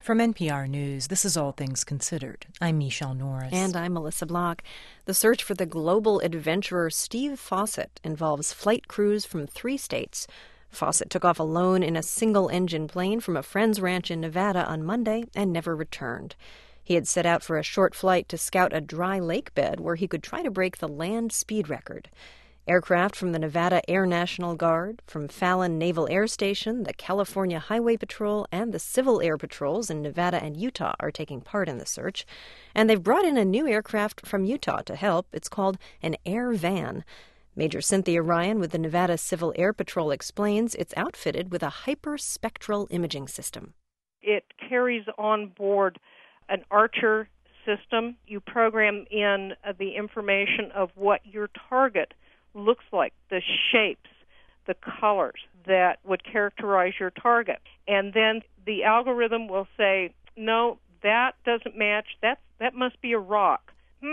From NPR News, this is All Things Considered. I'm Michelle Norris. And I'm Melissa Block. The search for the global adventurer Steve Fossett involves flight crews from 3 states. Fossett took off alone in a single-engine plane from a friend's ranch in Nevada on Monday and never returned. He had set out for a short flight to scout a dry lake bed where he could try to break the land speed record. Aircraft from the Nevada Air National Guard, from Fallon Naval Air Station, the California Highway Patrol, and the Civil Air Patrols in Nevada and Utah are taking part in the search. And they've brought in a new aircraft from Utah to help. It's called an air van. Major Cynthia Ryan with the Nevada Civil Air Patrol explains it's outfitted with a hyperspectral imaging system. It carries on board an Archer system. You program in the information of what your target looks like, the shapes, the colors that would characterize your target. And then the algorithm will say, no, that doesn't match. That must be a rock.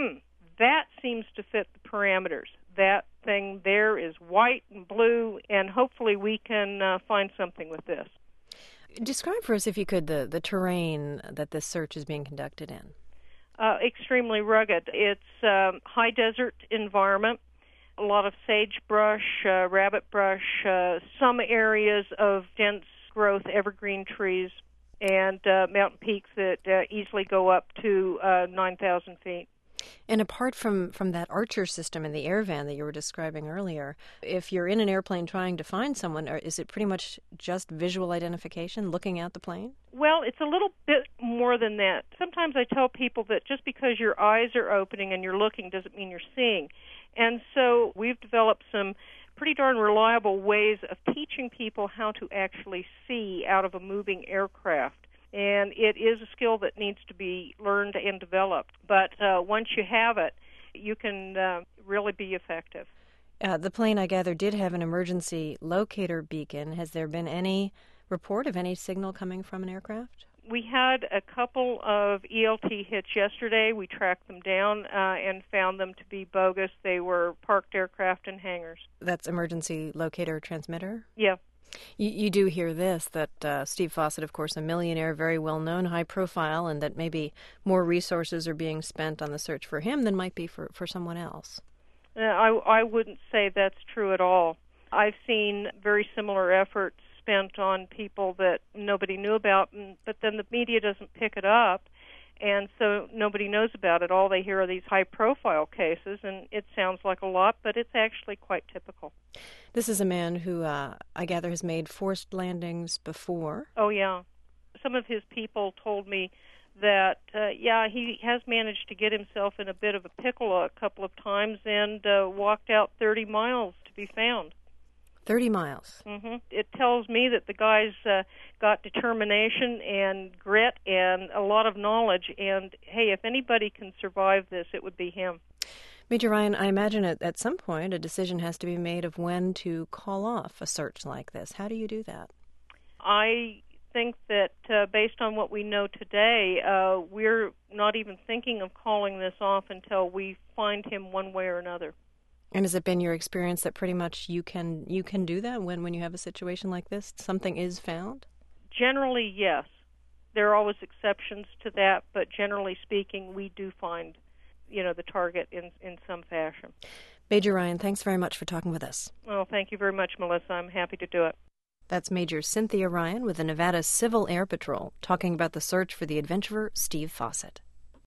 That seems to fit the parameters. That thing there is white and blue, and hopefully we can find something with this. Describe for us, if you could, the terrain that this search is being conducted in. Extremely rugged. It's high desert environment. A lot of sagebrush, rabbit brush, some areas of dense growth evergreen trees, and mountain peaks that easily go up to 9,000 feet. And apart from that Archer system in the air van that you were describing earlier, if you're in an airplane trying to find someone, is it pretty much just visual identification, looking at the plane? Well, it's a little bit more than that. Sometimes I tell people that just because your eyes are opening and you're looking doesn't mean you're seeing. And so we've developed some pretty darn reliable ways of teaching people how to actually see out of a moving aircraft. And it is a skill that needs to be learned and developed. But once you have it, you can really be effective. The plane, I gather, did have an emergency locator beacon. Has there been any report of any signal coming from an aircraft? We had a couple of ELT hits yesterday. We tracked them down and found them to be bogus. They were parked aircraft in hangars. That's emergency locator transmitter? Yeah. You do hear this, that Steve Fossett, of course, a millionaire, very well-known, high profile, and that maybe more resources are being spent on the search for him than might be for someone else. I wouldn't say that's true at all. I've seen very similar efforts spent on people that nobody knew about, but then the media doesn't pick it up, and so nobody knows about it. All they hear are these high-profile cases, and it sounds like a lot, but it's actually quite typical. This is a man who, I gather, has made forced landings before. Oh, yeah. Some of his people told me that, he has managed to get himself in a bit of a pickle a couple of times and walked out 30 miles to be found. 30 miles. Mm-hmm. It tells me that the guy's got determination and grit and a lot of knowledge, and, hey, if anybody can survive this, it would be him. Major Ryan, I imagine at some point a decision has to be made of when to call off a search like this. How do you do that? I think that based on what we know today, we're not even thinking of calling this off until we find him one way or another. And has it been your experience that pretty much you can do that when you have a situation like this? Something is found? Generally, yes. There are always exceptions to that, but generally speaking, we do find, the target in some fashion. Major Ryan, thanks very much for talking with us. Well, thank you very much, Melissa. I'm happy to do it. That's Major Cynthia Ryan with the Nevada Civil Air Patrol talking about the search for the adventurer Steve Fossett.